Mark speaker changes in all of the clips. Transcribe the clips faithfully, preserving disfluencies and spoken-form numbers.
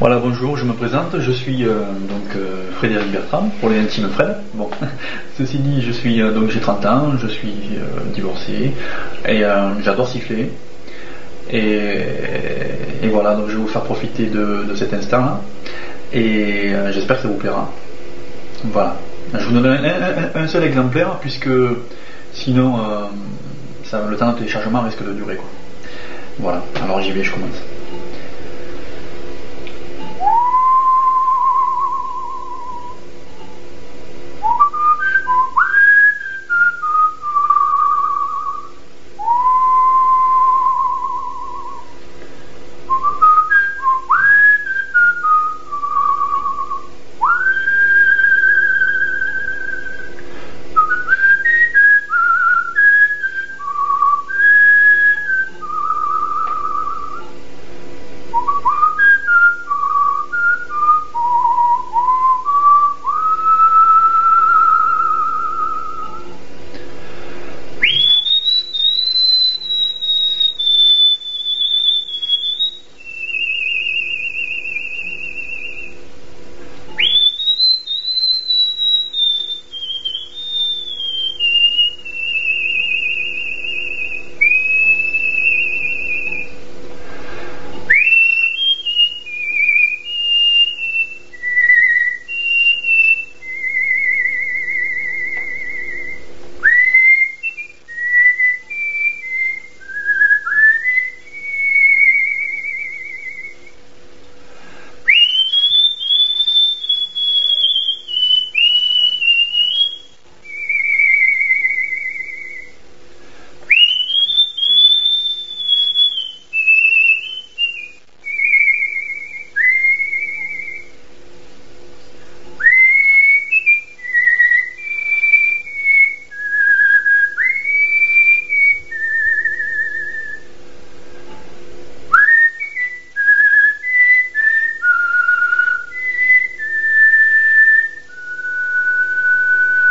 Speaker 1: Voilà, bonjour, je me présente, je suis euh, donc euh, Frédéric Bertrand, pour les intimes Fred. Bon, ceci dit, je suis euh, donc j'ai trente ans, je suis euh, divorcé et euh, j'adore siffler. Et, et voilà, donc je vais vous faire profiter de, de cet instant-là et euh, j'espère que ça vous plaira. Voilà, je vous donne un, un, un seul exemplaire puisque sinon euh, ça, le temps de téléchargement risque de durer quoi. Voilà, alors j'y vais, je commence.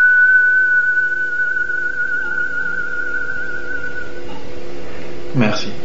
Speaker 1: Merci.